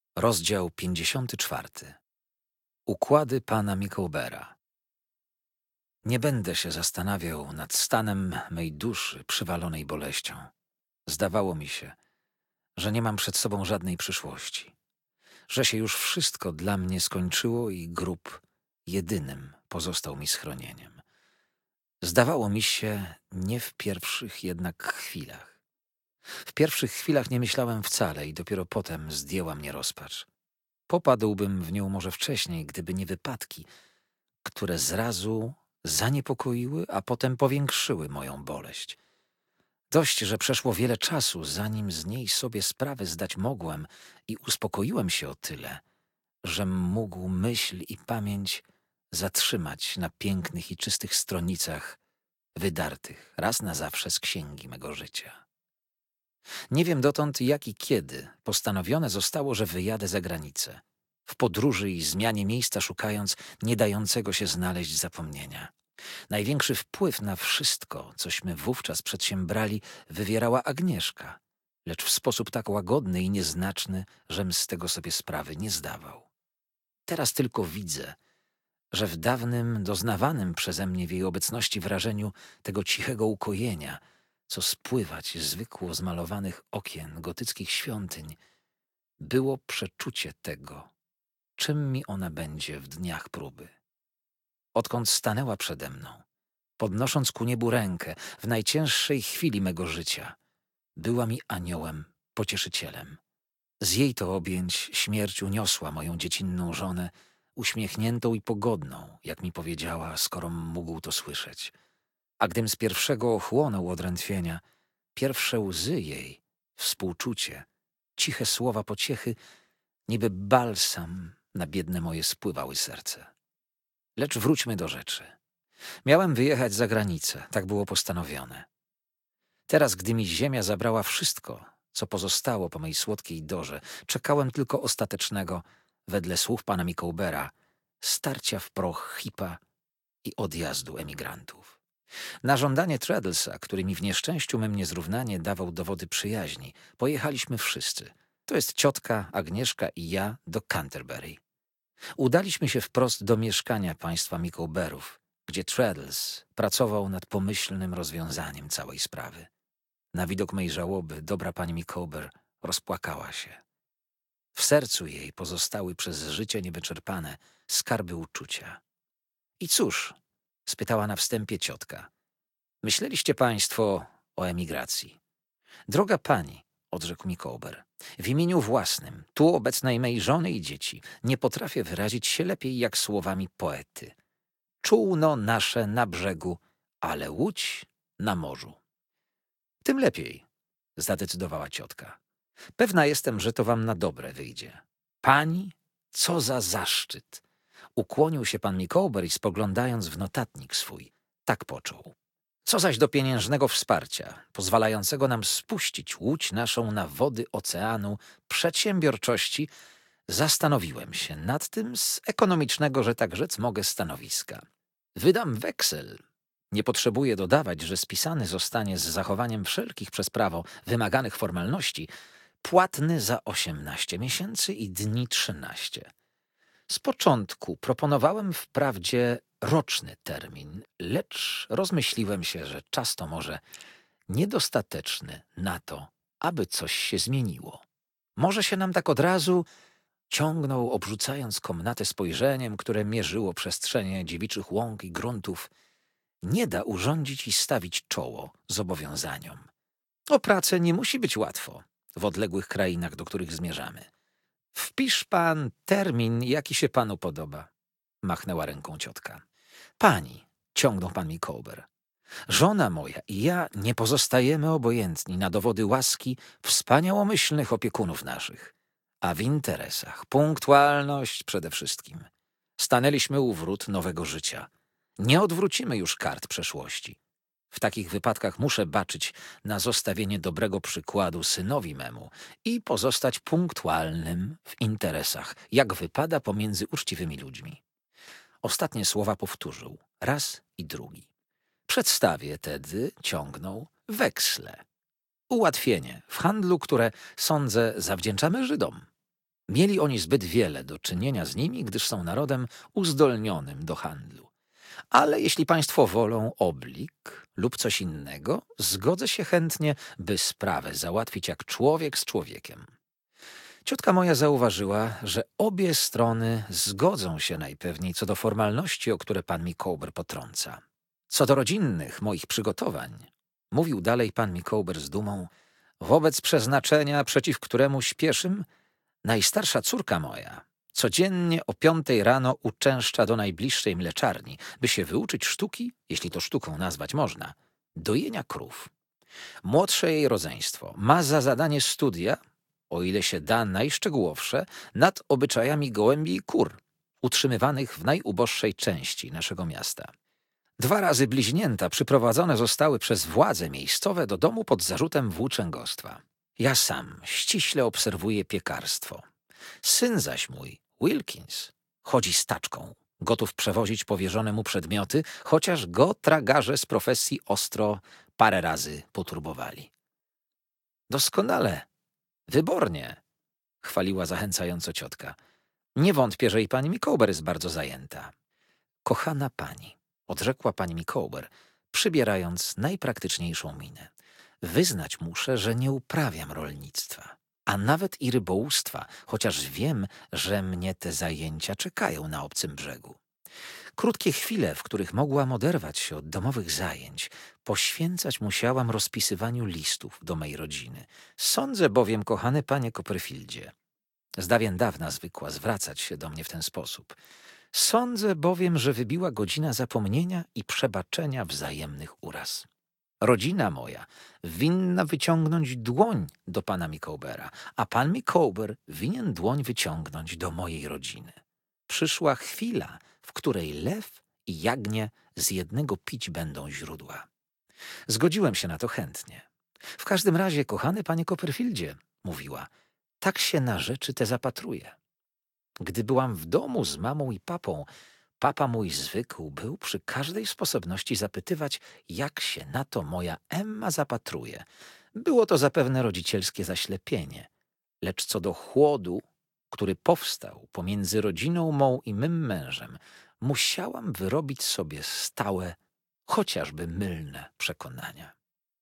Rozdział 54. Układy pana Micawbera. Nie będę się zastanawiał nad stanem mej duszy przywalonej boleścią. Zdawało mi się, że nie mam przed sobą żadnej przyszłości, że się już wszystko dla mnie skończyło i grób jedynym pozostał mi schronieniem. Zdawało mi się nie w pierwszych jednak chwilach. W pierwszych chwilach nie myślałem wcale i dopiero potem zdjęła mnie rozpacz. Popadłbym w nią może wcześniej, gdyby nie wypadki, które zrazu zaniepokoiły, a potem powiększyły moją boleść. Dość, że przeszło wiele czasu, zanim z niej sobie sprawę zdać mogłem i uspokoiłem się o tyle, żem mógł myśl i pamięć zatrzymać na pięknych i czystych stronicach wydartych raz na zawsze z księgi mego życia. Nie wiem dotąd, jak i kiedy postanowione zostało, że wyjadę za granicę, w podróży i zmianie miejsca szukając nie dającego się znaleźć zapomnienia. Największy wpływ na wszystko, cośmy wówczas przedsiębrali, wywierała Agnieszka, lecz w sposób tak łagodny i nieznaczny, żem z tego sobie sprawy nie zdawał. Teraz tylko widzę, że w dawnym, doznawanym przeze mnie w jej obecności wrażeniu tego cichego ukojenia, co spływać zwykło z malowanych okien gotyckich świątyń, było przeczucie tego, czym mi ona będzie w dniach próby. Odkąd stanęła przede mną, podnosząc ku niebu rękę w najcięższej chwili mego życia, była mi aniołem, pocieszycielem. Z jej to objęć śmierć uniosła moją dziecinną żonę, uśmiechniętą i pogodną, jak mi powiedziała, skorom mógł to słyszeć. A gdym z pierwszego ochłonął od drętwienia, pierwsze łzy jej, współczucie, ciche słowa pociechy, niby balsam na biedne moje spływały serce. Lecz wróćmy do rzeczy. Miałem wyjechać za granicę, tak było postanowione. Teraz, gdy mi ziemia zabrała wszystko, co pozostało po mej słodkiej dorze, czekałem tylko ostatecznego, wedle słów pana Micawbera, starcia w proch Hipa i odjazdu emigrantów. Na żądanie Traddlesa, który mi w nieszczęściu mym niezrównanie dawał dowody przyjaźni, pojechaliśmy wszyscy, to jest ciotka, Agnieszka i ja, do Canterbury. Udaliśmy się wprost do mieszkania państwa Micawberów, gdzie Traddles pracował nad pomyślnym rozwiązaniem całej sprawy. Na widok mej żałoby dobra pani Micawber rozpłakała się. W sercu jej pozostały przez życie niewyczerpane skarby uczucia. I cóż? Spytała na wstępie ciotka. Myśleliście państwo o emigracji? Droga pani, odrzekł Micawber, w imieniu własnym, tu obecnej mej żony i dzieci, nie potrafię wyrazić się lepiej jak słowami poety. Czółno nasze na brzegu, ale łódź na morzu. Tym lepiej, zadecydowała ciotka. Pewna jestem, że to wam na dobre wyjdzie. Pani, co za zaszczyt! Ukłonił się pan Micawber i spoglądając w notatnik swój, tak począł. Co zaś do pieniężnego wsparcia, pozwalającego nam spuścić łódź naszą na wody oceanu przedsiębiorczości, zastanowiłem się nad tym z ekonomicznego, że tak rzec mogę, stanowiska. Wydam weksel. Nie potrzebuję dodawać, że spisany zostanie z zachowaniem wszelkich przez prawo wymaganych formalności, płatny za 18 miesięcy i dni 13. Z początku proponowałem wprawdzie roczny termin, lecz rozmyśliłem się, że czas to może niedostateczny na to, aby coś się zmieniło. Może się nam tak od razu ciągnął, obrzucając komnatę spojrzeniem, które mierzyło przestrzenie dziewiczych łąk i gruntów. Nie da urządzić i stawić czoło zobowiązaniom. O pracę nie musi być łatwo w odległych krainach, do których zmierzamy. Wpisz pan termin, jaki się panu podoba, machnęła ręką ciotka. Pani, ciągnął pan Micawber, żona moja i ja nie pozostajemy obojętni na dowody łaski wspaniałomyślnych opiekunów naszych, a w interesach punktualność przede wszystkim. Stanęliśmy u wrót nowego życia. Nie odwrócimy już kart przeszłości. W takich wypadkach muszę baczyć na zostawienie dobrego przykładu synowi memu i pozostać punktualnym w interesach, jak wypada pomiędzy uczciwymi ludźmi. Ostatnie słowa powtórzył raz i drugi. Przedstawię tedy, ciągnął, weksle. Ułatwienie w handlu, które, sądzę, zawdzięczamy Żydom. Mieli oni zbyt wiele do czynienia z nimi, gdyż są narodem uzdolnionym do handlu. Ale jeśli państwo wolą oblik lub coś innego, zgodzę się chętnie, by sprawę załatwić jak człowiek z człowiekiem. Ciotka moja zauważyła, że obie strony zgodzą się najpewniej co do formalności, o które pan Micawber potrąca. Co do rodzinnych moich przygotowań, mówił dalej pan Micawber z dumą, wobec przeznaczenia, przeciw któremu śpieszym, najstarsza córka moja codziennie o 5 rano uczęszcza do najbliższej mleczarni, by się wyuczyć sztuki, jeśli to sztuką nazwać można, dojenia krów. Młodsze jej rodzeństwo ma za zadanie studia, o ile się da najszczegółowsze, nad obyczajami gołębi i kur, utrzymywanych w najuboższej części naszego miasta. 2 razy bliźnięta przyprowadzone zostały przez władze miejscowe do domu pod zarzutem włóczęgostwa. Ja sam ściśle obserwuję piekarstwo. Syn zaś mój, Wilkins, chodzi z taczką, gotów przewozić powierzone mu przedmioty, chociaż go tragarze z profesji ostro parę razy poturbowali. Doskonale, wybornie, chwaliła zachęcająco ciotka. Nie wątpię, że i pani Micawber jest bardzo zajęta. Kochana pani, odrzekła pani Micawber, przybierając najpraktyczniejszą minę. Wyznać muszę, że nie uprawiam rolnictwa, a nawet i rybołówstwa, chociaż wiem, że mnie te zajęcia czekają na obcym brzegu. Krótkie chwile, w których mogłam oderwać się od domowych zajęć, poświęcać musiałam rozpisywaniu listów do mej rodziny. Sądzę bowiem, kochany panie Copperfieldzie, z dawien dawna zwykła zwracać się do mnie w ten sposób, sądzę bowiem, że wybiła godzina zapomnienia i przebaczenia wzajemnych uraz. Rodzina moja winna wyciągnąć dłoń do pana Micawbera, a pan Micawber winien dłoń wyciągnąć do mojej rodziny. Przyszła chwila, w której lew i jagnię z jednego pić będą źródła. Zgodziłem się na to chętnie. W każdym razie, kochany panie Copperfieldzie, mówiła, tak się na rzeczy te zapatruję. Gdy byłam w domu z mamą i papą, papa mój zwykł był przy każdej sposobności zapytywać, jak się na to moja Emma zapatruje. Było to zapewne rodzicielskie zaślepienie. Lecz co do chłodu, który powstał pomiędzy rodziną mą i mym mężem, musiałam wyrobić sobie stałe, chociażby mylne przekonania.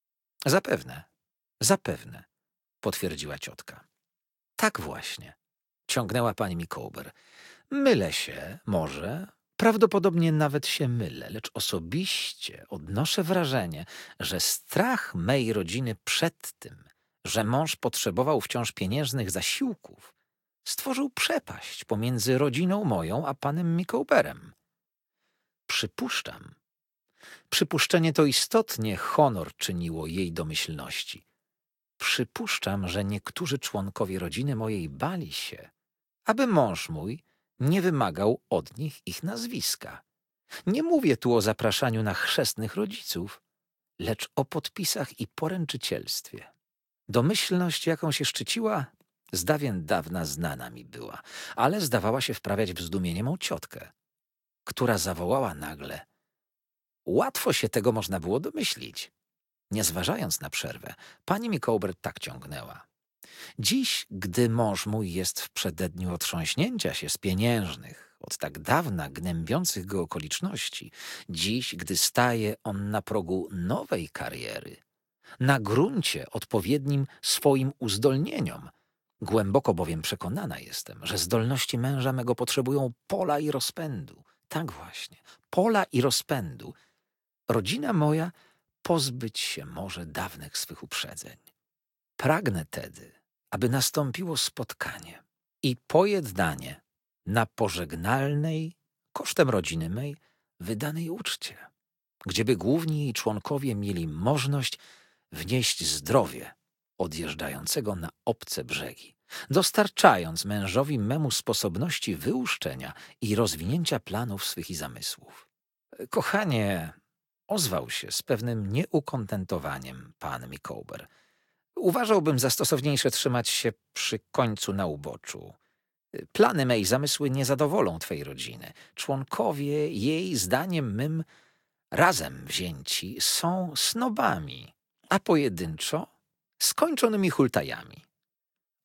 Zapewne, potwierdziła ciotka. Tak właśnie, ciągnęła pani Micawber. Mylę się, może, prawdopodobnie nawet się mylę, lecz osobiście odnoszę wrażenie, że strach mej rodziny przed tym, że mąż potrzebował wciąż pieniężnych zasiłków, stworzył przepaść pomiędzy rodziną moją a panem Micawberem. Przypuszczenie to istotnie honor czyniło jej domyślności. Przypuszczam, że niektórzy członkowie rodziny mojej bali się, aby mąż mój nie wymagał od nich ich nazwiska. Nie mówię tu o zapraszaniu na chrzestnych rodziców, lecz o podpisach i poręczycielstwie. Domyślność, jaką się szczyciła, z dawien dawna znana mi była, ale zdawała się wprawiać w zdumienie mą ciotkę, która zawołała nagle. Łatwo się tego można było domyślić. Nie zważając na przerwę, pani Micawber tak ciągnęła. Dziś, gdy mąż mój jest w przededniu otrząśnięcia się z pieniężnych, od tak dawna gnębiących go okoliczności, dziś, gdy staje on na progu nowej kariery, na gruncie odpowiednim swoim uzdolnieniom, głęboko bowiem przekonana jestem, że zdolności męża mego potrzebują pola i rozpędu. Tak właśnie, pola i rozpędu. Rodzina moja pozbyć się może dawnych swych uprzedzeń. Pragnę tedy, aby nastąpiło spotkanie i pojednanie na pożegnalnej, kosztem rodziny mej, wydanej uczcie, gdzieby główni jej członkowie mieli możność wnieść zdrowie odjeżdżającego na obce brzegi, dostarczając mężowi memu sposobności wyłuszczenia i rozwinięcia planów swych i zamysłów. Kochanie, ozwał się z pewnym nieukontentowaniem pan Micawber. Uważałbym za stosowniejsze trzymać się przy końcu na uboczu. Plany me i zamysły nie zadowolą twej rodziny. Członkowie jej, zdaniem mym, razem wzięci są snobami, a pojedynczo skończonymi hultajami.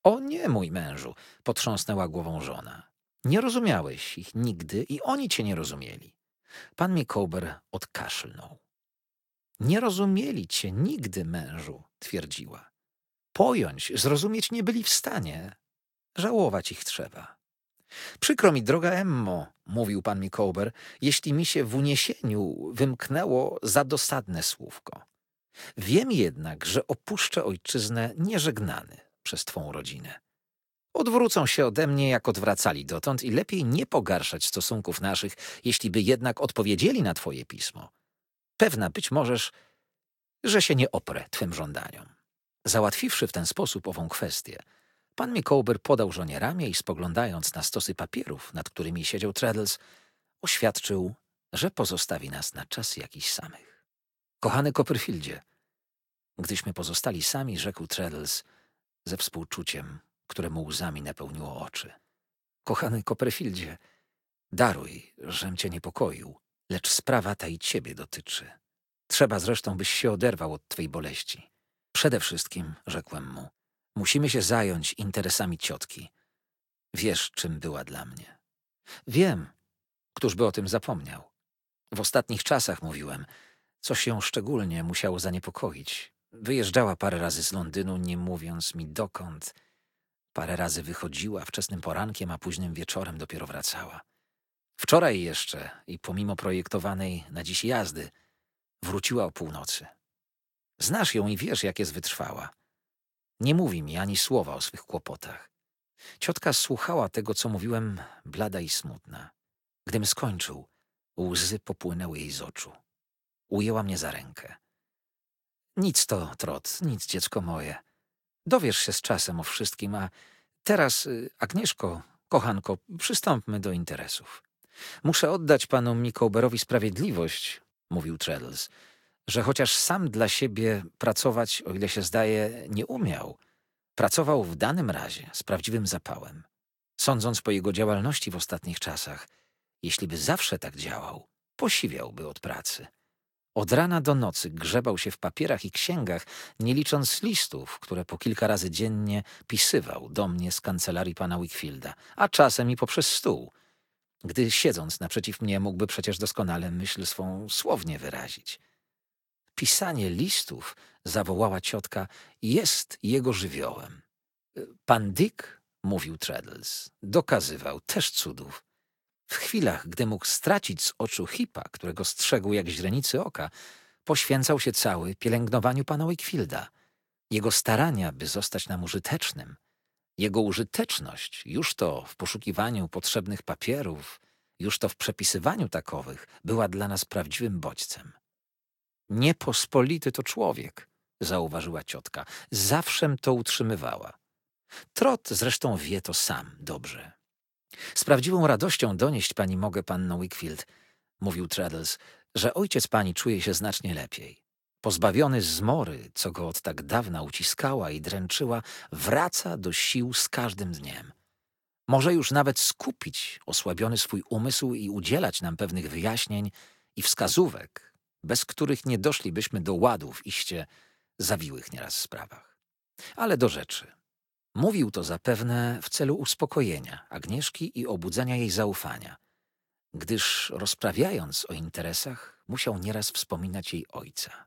O nie, mój mężu, potrząsnęła głową żona. Nie rozumiałeś ich nigdy i oni cię nie rozumieli. Pan Micawber odkaszlnął. Nie rozumieli cię nigdy, mężu, twierdziła. Pojąć, zrozumieć nie byli w stanie. Żałować ich trzeba. Przykro mi, droga Emmo, mówił pan Micawber, jeśli mi się w uniesieniu wymknęło za dosadne słówko. Wiem jednak, że opuszczę ojczyznę nieżegnany przez twą rodzinę. Odwrócą się ode mnie, jak odwracali dotąd i lepiej nie pogarszać stosunków naszych, jeśli by jednak odpowiedzieli na twoje pismo. Pewna być możesz, że się nie oprę twym żądaniom. Załatwiwszy w ten sposób ową kwestię, pan Micawber podał żonie ramię i spoglądając na stosy papierów, nad którymi siedział Traddles, oświadczył, że pozostawi nas na czas jakiś samych. Kochany Copperfieldzie, gdyśmy pozostali sami, rzekł Traddles ze współczuciem, które mu łzami napełniło oczy. Kochany Copperfieldzie, daruj, żem cię niepokoił, lecz sprawa ta i ciebie dotyczy. Trzeba zresztą, byś się oderwał od twej boleści. Przede wszystkim, rzekłem mu, musimy się zająć interesami ciotki. Wiesz, czym była dla mnie. Wiem, któż by o tym zapomniał. W ostatnich czasach, mówiłem, coś ją szczególnie musiało zaniepokoić. Wyjeżdżała parę razy z Londynu, nie mówiąc mi dokąd. Parę razy wychodziła wczesnym porankiem, a późnym wieczorem dopiero wracała. Wczoraj jeszcze i pomimo projektowanej na dziś jazdy wróciła o północy. Znasz ją i wiesz, jak jest wytrwała. Nie mówi mi ani słowa o swych kłopotach. Ciotka słuchała tego, co mówiłem, blada i smutna. Gdym skończył, łzy popłynęły jej z oczu. Ujęła mnie za rękę. Nic to, Trot, nic, dziecko moje. Dowiesz się z czasem o wszystkim, a teraz, Agnieszko, kochanko, przystąpmy do interesów. Muszę oddać panu Micawberowi sprawiedliwość, mówił Traddles, że chociaż sam dla siebie pracować, o ile się zdaje, nie umiał, pracował w danym razie z prawdziwym zapałem. Sądząc po jego działalności w ostatnich czasach, jeśli by zawsze tak działał, posiwiałby od pracy. Od rana do nocy grzebał się w papierach i księgach, nie licząc listów, które po kilka razy dziennie pisywał do mnie z kancelarii pana Wickfielda, a czasem i poprzez stół, gdy siedząc naprzeciw mnie mógłby przecież doskonale myśl swą słownie wyrazić. Pisanie listów, zawołała ciotka, jest jego żywiołem. Pan Dick, mówił Traddles, dokazywał też cudów. W chwilach, gdy mógł stracić z oczu Hipa, którego strzegł jak źrenicy oka, poświęcał się cały pielęgnowaniu pana Wickfielda. Jego starania, by zostać nam użytecznym, jego użyteczność, już to w poszukiwaniu potrzebnych papierów, już to w przepisywaniu takowych, była dla nas prawdziwym bodźcem. Niepospolity to człowiek, zauważyła ciotka. Zawszem to utrzymywała. Trot zresztą wie to sam dobrze. Z prawdziwą radością donieść pani mogę, panno Wickfield, mówił Traddles, że ojciec pani czuje się znacznie lepiej. Pozbawiony zmory, co go od tak dawna uciskała i dręczyła, wraca do sił z każdym dniem. Może już nawet skupić osłabiony swój umysł i udzielać nam pewnych wyjaśnień i wskazówek, bez których nie doszlibyśmy do ładu w iście zawiłych nieraz sprawach. Ale do rzeczy. Mówił to zapewne w celu uspokojenia Agnieszki i obudzenia jej zaufania, gdyż rozprawiając o interesach, musiał nieraz wspominać jej ojca.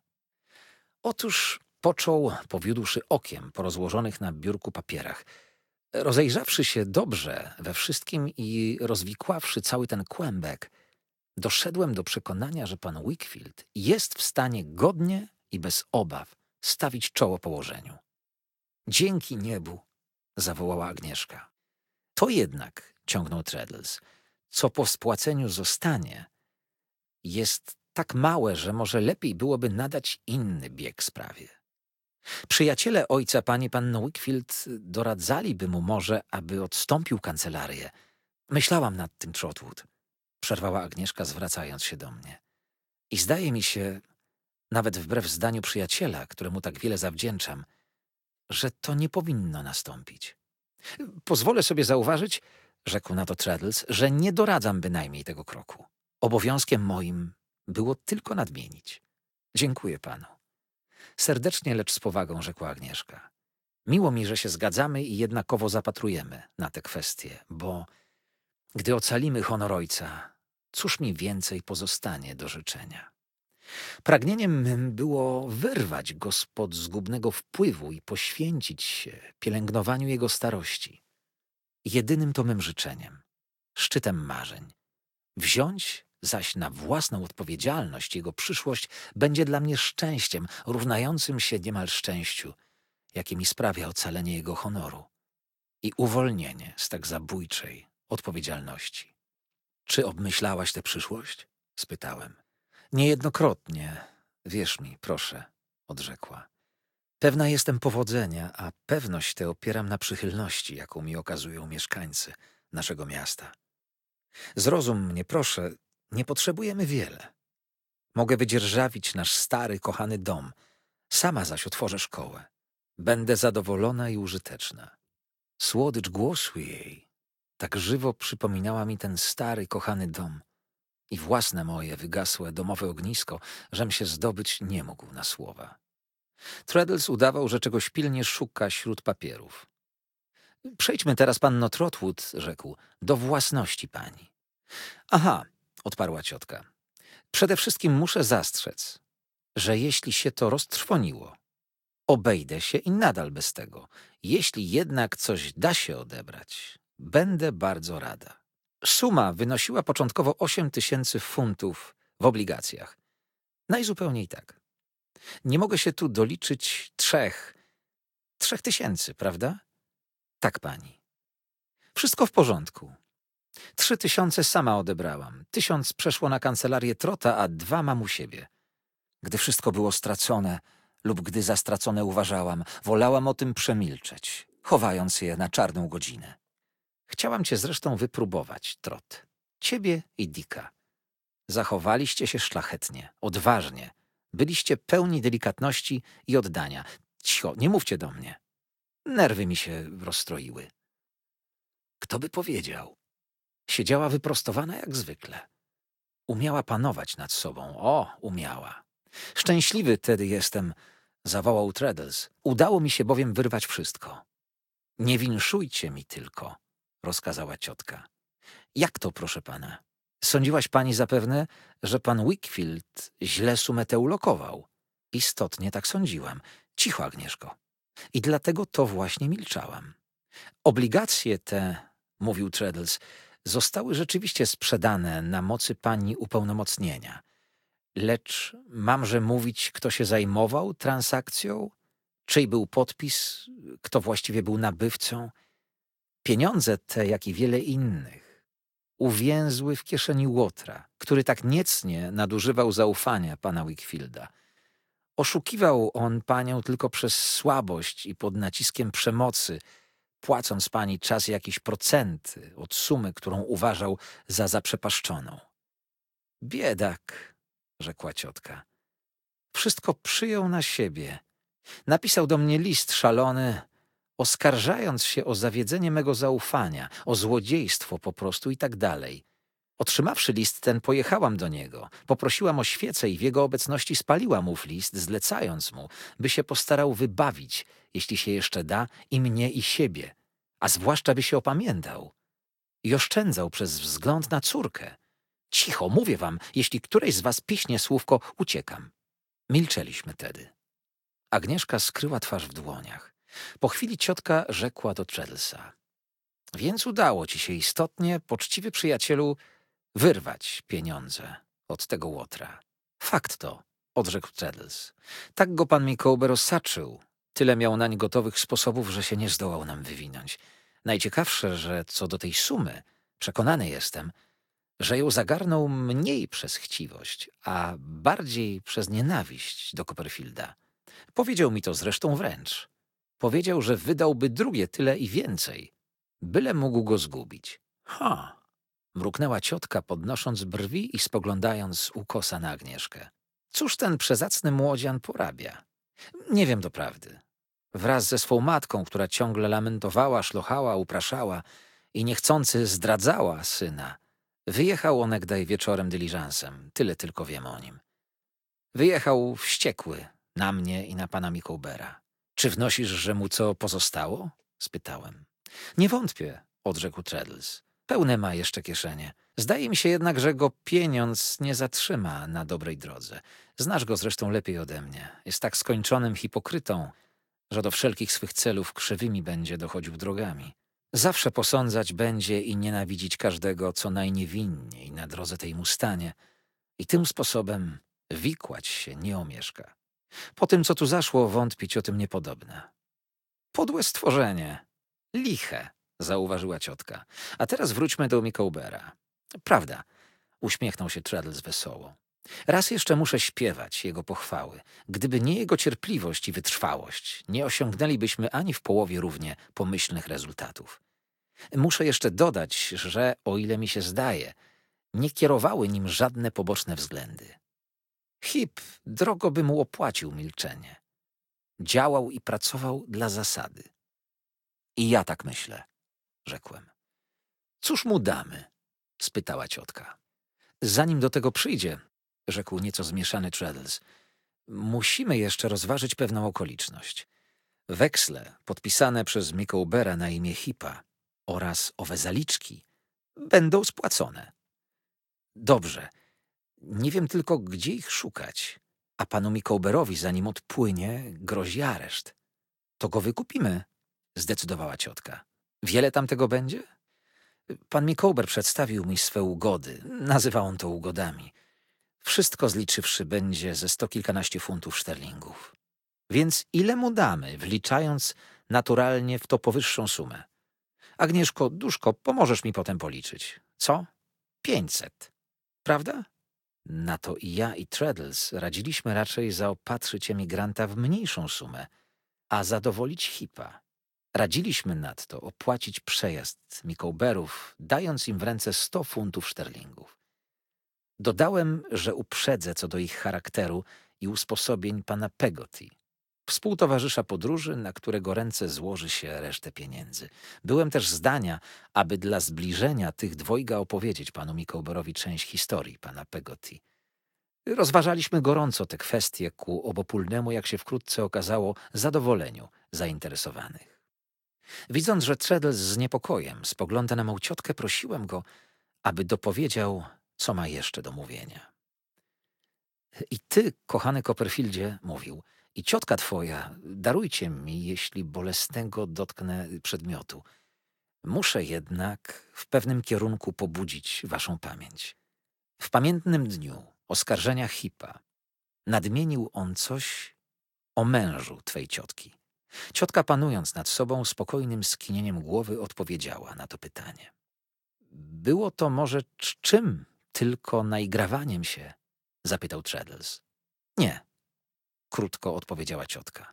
Otóż począł, powiódłszy okiem po rozłożonych na biurku papierach. Rozejrzawszy się dobrze we wszystkim i rozwikławszy cały ten kłębek, doszedłem do przekonania, że pan Wickfield jest w stanie godnie i bez obaw stawić czoło położeniu. Dzięki niebu, zawołała Agnieszka. To jednak, ciągnął Traddles, co po spłaceniu zostanie, jest tak małe, że może lepiej byłoby nadać inny bieg sprawie. Przyjaciele ojca pani panno Wickfield doradzaliby mu może, aby odstąpił kancelarię. Myślałam nad tym, Trotwood, przerwała Agnieszka, zwracając się do mnie. I zdaje mi się, nawet wbrew zdaniu przyjaciela, któremu tak wiele zawdzięczam, że to nie powinno nastąpić. Pozwolę sobie zauważyć, rzekł na to Traddles, że nie doradzam bynajmniej tego kroku. Obowiązkiem moim było tylko nadmienić. Dziękuję panu. Serdecznie, lecz z powagą, rzekła Agnieszka. Miło mi, że się zgadzamy i jednakowo zapatrujemy na te kwestie, bo gdy ocalimy honor ojca, cóż mi więcej pozostanie do życzenia? Pragnieniem mym było wyrwać go spod zgubnego wpływu i poświęcić się pielęgnowaniu jego starości. Jedynym to mym życzeniem, szczytem marzeń. Wziąć zaś na własną odpowiedzialność jego przyszłość będzie dla mnie szczęściem, równającym się niemal szczęściu, jakie mi sprawia ocalenie jego honoru i uwolnienie z tak zabójczej odpowiedzialności. Czy obmyślałaś tę przyszłość? Spytałem. Niejednokrotnie, wierz mi, proszę, odrzekła. Pewna jestem powodzenia, a pewność tę opieram na przychylności, jaką mi okazują mieszkańcy naszego miasta. Zrozum mnie, proszę, nie potrzebujemy wiele. Mogę wydzierżawić nasz stary, kochany dom, sama zaś otworzę szkołę. Będę zadowolona i użyteczna. Słodycz głosu jej tak żywo przypominała mi ten stary, kochany dom i własne moje wygasłe domowe ognisko, żem się zdobyć nie mógł na słowa. Traddles udawał, że czegoś pilnie szuka śród papierów. Przejdźmy teraz, panno Trotwood, rzekł, do własności pani. Aha, odparła ciotka. Przede wszystkim muszę zastrzec, że jeśli się to roztrwoniło, obejdę się i nadal bez tego. Jeśli jednak coś da się odebrać, będę bardzo rada. Suma wynosiła początkowo 8000 funtów w obligacjach. Najzupełniej tak. Nie mogę się tu doliczyć 3000, prawda? Tak, pani. Wszystko w porządku. 3000 sama odebrałam. 1000 przeszło na kancelarię Trota, a 2 mam u siebie. Gdy wszystko było stracone lub gdy za stracone uważałam, wolałam o tym przemilczeć, chowając je na czarną godzinę. Chciałam cię zresztą wypróbować, Trot. Ciebie i Dicka. Zachowaliście się szlachetnie, odważnie. Byliście pełni delikatności i oddania. Cicho, nie mówcie do mnie. Nerwy mi się rozstroiły. Kto by powiedział? Siedziała wyprostowana jak zwykle. Umiała panować nad sobą. O, umiała. Szczęśliwy tedy jestem, zawołał Traddles. Udało mi się bowiem wyrwać wszystko. Nie winszujcie mi tylko, rozkazała ciotka. Jak to, proszę pana? Sądziłaś pani zapewne, że pan Wickfield źle sumę tę ulokował. Istotnie tak sądziłam. Cicho, Agnieszko. I dlatego to właśnie milczałam. Obligacje te, mówił Traddles, zostały rzeczywiście sprzedane na mocy pani upełnomocnienia. Lecz mamże mówić, kto się zajmował transakcją? Czyj był podpis? Kto właściwie był nabywcą? Pieniądze te, jak i wiele innych, uwięzły w kieszeni Łotra, który tak niecnie nadużywał zaufania pana Wickfielda. Oszukiwał on panią tylko przez słabość i pod naciskiem przemocy, płacąc pani czas jakieś procenty od sumy, którą uważał za zaprzepaszczoną. Biedak, rzekła ciotka. Wszystko przyjął na siebie. Napisał do mnie list szalony, oskarżając się o zawiedzenie mego zaufania, o złodziejstwo po prostu i tak dalej. Otrzymawszy list ten, pojechałam do niego. Poprosiłam o świecę i w jego obecności spaliłam ów list, zlecając mu, by się postarał wybawić, jeśli się jeszcze da, i mnie, i siebie, a zwłaszcza by się opamiętał. I oszczędzał przez wzgląd na córkę. Cicho, mówię wam, jeśli któreś z was piśnie słówko, uciekam. Milczeliśmy tedy. Agnieszka skryła twarz w dłoniach. Po chwili ciotka rzekła do Traddlesa. Więc udało ci się istotnie, poczciwy przyjacielu, wyrwać pieniądze od tego Łotra. Fakt to, odrzekł Traddles. Tak go pan Micawber osaczył. Tyle miał nań gotowych sposobów, że się nie zdołał nam wywinąć. Najciekawsze, że co do tej sumy, przekonany jestem, że ją zagarnął mniej przez chciwość, a bardziej przez nienawiść do Copperfielda. Powiedział mi to zresztą wręcz. Powiedział, że wydałby drugie tyle i więcej, byle mógł go zgubić. Mruknęła ciotka, podnosząc brwi i spoglądając ukosa na Agnieszkę. Cóż ten przezacny młodzian porabia? Nie wiem doprawdy. Wraz ze swą matką, która ciągle lamentowała, szlochała, upraszała i niechcący zdradzała syna, wyjechał onegdaj wieczorem dyliżansem. Tyle tylko wiem o nim. Wyjechał wściekły na mnie i na pana Micawbera. Czy wnosisz, że mu co pozostało? Spytałem. Nie wątpię, odrzekł Traddles. Pełne ma jeszcze kieszenie. Zdaje mi się jednak, że go pieniądz nie zatrzyma na dobrej drodze. Znasz go zresztą lepiej ode mnie. Jest tak skończonym hipokrytą, że do wszelkich swych celów krzywymi będzie dochodził drogami. Zawsze posądzać będzie i nienawidzić każdego, co najniewinniej na drodze tej mu stanie. I tym sposobem wikłać się nie omieszka. Po tym, co tu zaszło, wątpić o tym niepodobne. Podłe stworzenie. Liche, zauważyła ciotka. A teraz wróćmy do Micawbera. Prawda, uśmiechnął się Traddles wesoło. Raz jeszcze muszę śpiewać jego pochwały. Gdyby nie jego cierpliwość i wytrwałość, nie osiągnęlibyśmy ani w połowie równie pomyślnych rezultatów. Muszę jeszcze dodać, że, o ile mi się zdaje, nie kierowały nim żadne poboczne względy. Hip drogo by mu opłacił milczenie. Działał i pracował dla zasady. I ja tak myślę, rzekłem. Cóż mu damy? Spytała ciotka. Zanim do tego przyjdzie, rzekł nieco zmieszany Traddles, musimy jeszcze rozważyć pewną okoliczność. Weksle podpisane przez Micawbera na imię Hipa oraz owe zaliczki będą spłacone. Dobrze. Nie wiem tylko, gdzie ich szukać. A panu Micawberowi, zanim odpłynie, grozi areszt. To go wykupimy, zdecydowała ciotka. Wiele tam tego będzie? Pan Micawber przedstawił mi swe ugody. Nazywał on to ugodami. Wszystko zliczywszy będzie ze 100 kilkanaście funtów szterlingów. Więc ile mu damy, wliczając naturalnie w to powyższą sumę? Agnieszko, duszko, pomożesz mi potem policzyć. Co? 500. Prawda? Na to i ja, i Traddles radziliśmy raczej zaopatrzyć emigranta w mniejszą sumę, a zadowolić Hipa. Radziliśmy nadto opłacić przejazd Micawberów, dając im w ręce 100 funtów szterlingów. Dodałem, że uprzedzę co do ich charakteru i usposobień pana Peggotty, współtowarzysza podróży, na którego ręce złoży się resztę pieniędzy. Byłem też zdania, aby dla zbliżenia tych dwojga opowiedzieć panu Micawberowi część historii pana Peggotty. Rozważaliśmy gorąco te kwestie ku obopólnemu, jak się wkrótce okazało, zadowoleniu zainteresowanych. Widząc, że Traddles z niepokojem spogląda na mą ciotkę, prosiłem go, aby dopowiedział, co ma jeszcze do mówienia. I ty, kochany Copperfieldzie, mówił, i ciotka twoja, darujcie mi, jeśli bolesnego dotknę przedmiotu. Muszę jednak w pewnym kierunku pobudzić waszą pamięć. W pamiętnym dniu oskarżenia Hipa nadmienił on coś o mężu twej ciotki. Ciotka, panując nad sobą, spokojnym skinieniem głowy odpowiedziała na to pytanie. Było to może czym, tylko naigrawaniem się? Zapytał Traddles. Nie, krótko odpowiedziała ciotka.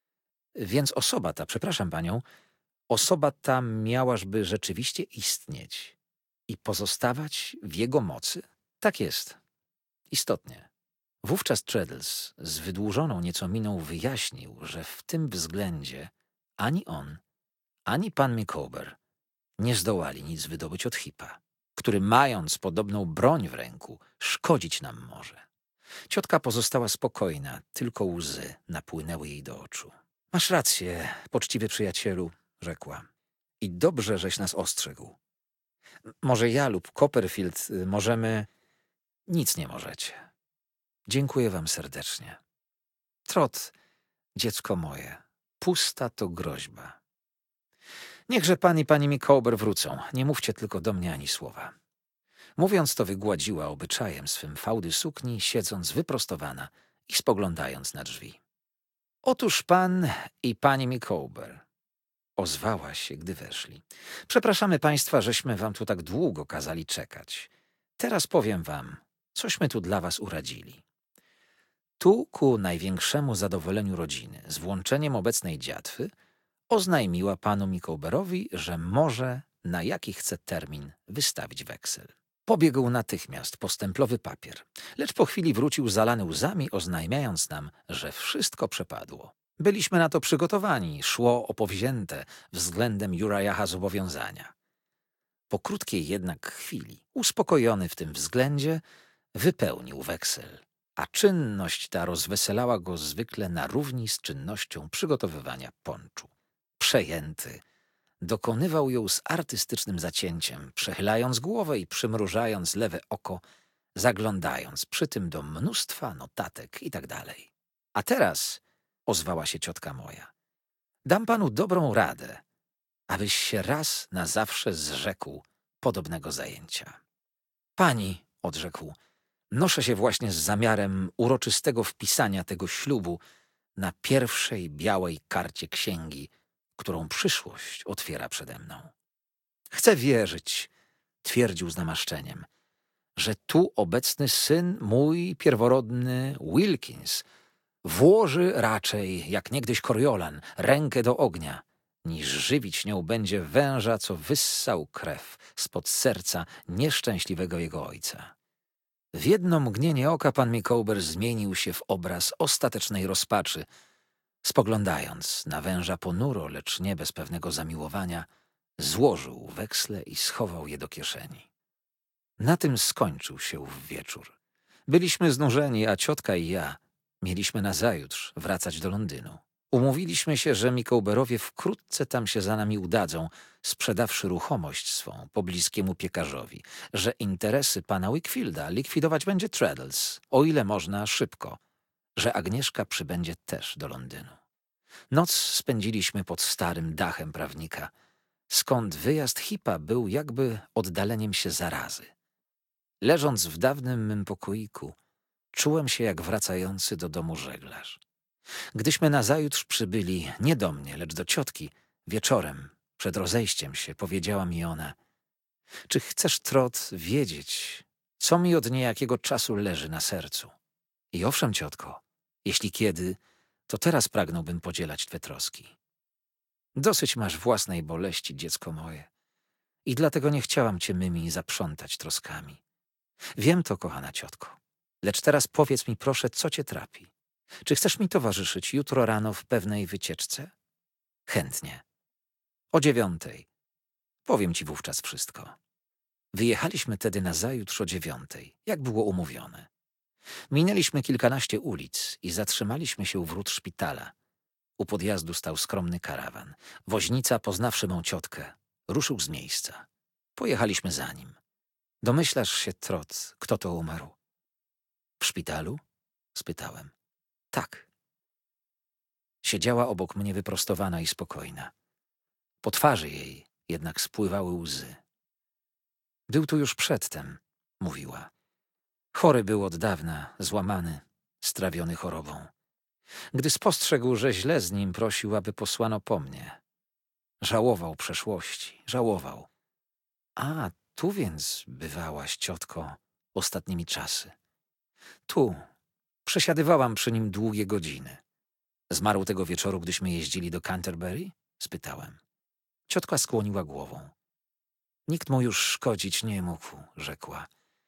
Więc osoba ta, przepraszam panią, osoba ta miałażby rzeczywiście istnieć i pozostawać w jego mocy? Tak jest. Istotnie. Wówczas Traddles z wydłużoną nieco miną wyjaśnił, że w tym względzie ani on, ani pan Micawber nie zdołali nic wydobyć od Hipa, który, mając podobną broń w ręku, szkodzić nam może. Ciotka pozostała spokojna, tylko łzy napłynęły jej do oczu. Masz rację, poczciwy przyjacielu, rzekła. I dobrze, żeś nas ostrzegł. Może ja lub Copperfield możemy... Nic nie możecie. Dziękuję wam serdecznie. Trot, dziecko moje, pusta to groźba. Niechże pan i pani Micawber wrócą, nie mówcie tylko do mnie ani słowa. Mówiąc to, wygładziła obyczajem swym fałdy sukni, siedząc wyprostowana i spoglądając na drzwi. Otóż pan i pani Micawber, ozwała się, gdy weszli. Przepraszamy państwa, żeśmy wam tu tak długo kazali czekać. Teraz powiem wam, cośmy tu dla was uradzili. Tu, ku największemu zadowoleniu rodziny, z włączeniem obecnej dziatwy, oznajmiła panu Micawberowi, że może na jaki chce termin wystawić weksel. Pobiegł natychmiast po stemplowy papier, lecz po chwili wrócił zalany łzami, oznajmiając nam, że wszystko przepadło. Byliśmy na to przygotowani, szło o powzięte względem Uriaha zobowiązania. Po krótkiej jednak chwili, uspokojony w tym względzie, wypełnił weksel, a czynność ta rozweselała go zwykle na równi z czynnością przygotowywania ponczu. Przejęty, dokonywał ją z artystycznym zacięciem, przechylając głowę i przymrużając lewe oko, zaglądając przy tym do mnóstwa notatek i tak dalej. A teraz, ozwała się ciotka moja, dam panu dobrą radę, abyś się raz na zawsze zrzekł podobnego zajęcia. Pani, odrzekł, noszę się właśnie z zamiarem uroczystego wpisania tego ślubu na pierwszej białej karcie księgi, którą przyszłość otwiera przede mną. Chcę wierzyć, twierdził z namaszczeniem, że tu obecny syn mój pierworodny Wilkins włoży raczej, jak niegdyś Coriolan, rękę do ognia, niż żywić nią będzie węża, co wyssał krew spod serca nieszczęśliwego jego ojca. W jedno mgnienie oka pan Micawber zmienił się w obraz ostatecznej rozpaczy. Spoglądając na węża ponuro, lecz nie bez pewnego zamiłowania, złożył weksle i schował je do kieszeni. Na tym skończył się ów wieczór. Byliśmy znużeni, a ciotka i ja mieliśmy nazajutrz wracać do Londynu. Umówiliśmy się, że Micawberowie wkrótce tam się za nami udadzą, sprzedawszy ruchomość swą pobliskiemu piekarzowi, że interesy pana Wickfielda likwidować będzie Traddles, o ile można szybko, że Agnieszka przybędzie też do Londynu. Noc spędziliśmy pod starym dachem prawnika, skąd wyjazd Hipa był jakby oddaleniem się zarazy. Leżąc w dawnym mym pokoiku, czułem się jak wracający do domu żeglarz. Gdyśmy nazajutrz przybyli nie do mnie, lecz do ciotki, wieczorem, przed rozejściem się, powiedziała mi ona: czy chcesz, Trot, wiedzieć, co mi od niejakiego czasu leży na sercu? I owszem, ciotko, jeśli kiedy, to teraz pragnąłbym podzielać twe troski. Dosyć masz własnej boleści, dziecko moje, i dlatego nie chciałam cię mymi zaprzątać troskami. Wiem to, kochana ciotko, lecz teraz powiedz mi proszę, co cię trapi. Czy chcesz mi towarzyszyć jutro rano w pewnej wycieczce? Chętnie. O 9:00. Powiem ci wówczas wszystko. Wyjechaliśmy tedy nazajutrz o 9:00, jak było umówione. Minęliśmy kilkanaście ulic i zatrzymaliśmy się u wrót szpitala. U podjazdu stał skromny karawan. Woźnica, poznawszy mą ciotkę, ruszył z miejsca. Pojechaliśmy za nim. Domyślasz się, Trot, kto to umarł? W szpitalu? Spytałem. Tak. Siedziała obok mnie wyprostowana i spokojna. Po twarzy jej jednak spływały łzy. Był tu już przedtem, mówiła. Chory był od dawna, złamany, strawiony chorobą. Gdy spostrzegł, że źle z nim, prosił, aby posłano po mnie. Żałował przeszłości, żałował. A, tu więc bywałaś, ciotko, ostatnimi czasy. Tu. Przesiadywałam przy nim długie godziny. Zmarł tego wieczoru, gdyśmy jeździli do Canterbury? Spytałem. Ciotka skłoniła głową. Nikt mu już szkodzić nie mógł, rzekła.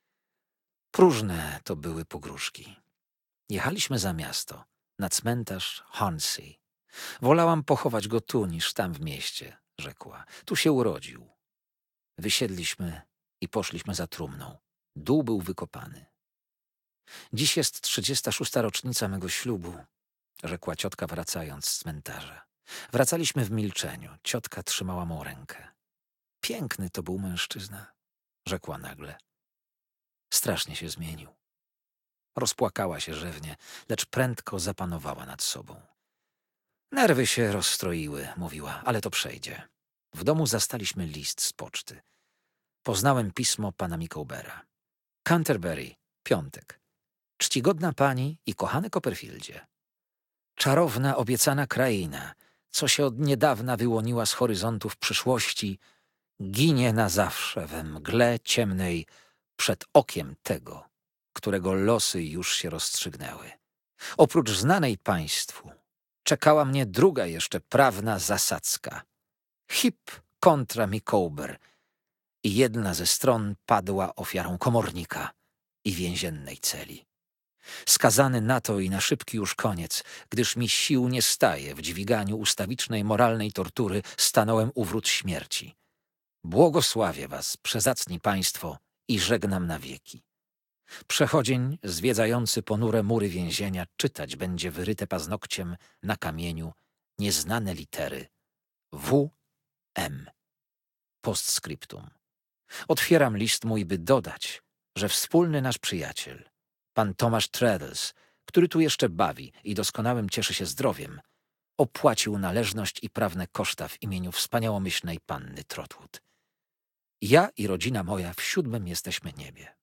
Próżne to były pogróżki. Jechaliśmy za miasto, na cmentarz Hornsey. Wolałam pochować go tu, niż tam w mieście, rzekła. Tu się urodził. Wysiedliśmy i poszliśmy za trumną. Dół był wykopany. Dziś jest 36. rocznica mego ślubu, rzekła ciotka, wracając z cmentarza. Wracaliśmy w milczeniu. Ciotka trzymała mą rękę. Piękny to był mężczyzna, rzekła nagle. Strasznie się zmienił. Rozpłakała się rzewnie, lecz prędko zapanowała nad sobą. Nerwy się rozstroiły, mówiła, ale to przejdzie. W domu zastaliśmy list z poczty. Poznałem pismo pana Micawbera. Canterbury, piątek. Czcigodna pani i kochany Copperfieldzie. Czarowna, obiecana kraina, co się od niedawna wyłoniła z horyzontów przyszłości, ginie na zawsze we mgle ciemnej przed okiem tego, którego losy już się rozstrzygnęły. Oprócz znanej państwu czekała mnie druga jeszcze prawna zasadzka. Hip kontra Micawber i jedna ze stron padła ofiarą komornika i więziennej celi. Skazany na to i na szybki już koniec, gdyż mi sił nie staje w dźwiganiu ustawicznej moralnej tortury, stanąłem u wrót śmierci. Błogosławię was, przezacni państwo, i żegnam na wieki. Przechodzień zwiedzający ponure mury więzienia czytać będzie wyryte paznokciem na kamieniu nieznane litery W.M. Postscriptum. Otwieram list mój, by dodać, że wspólny nasz przyjaciel, pan Tomasz Traddles, który tu jeszcze bawi i doskonałym cieszy się zdrowiem, opłacił należność i prawne koszta w imieniu wspaniałomyślnej panny Trotwood. Ja i rodzina moja w 7. jesteśmy niebie.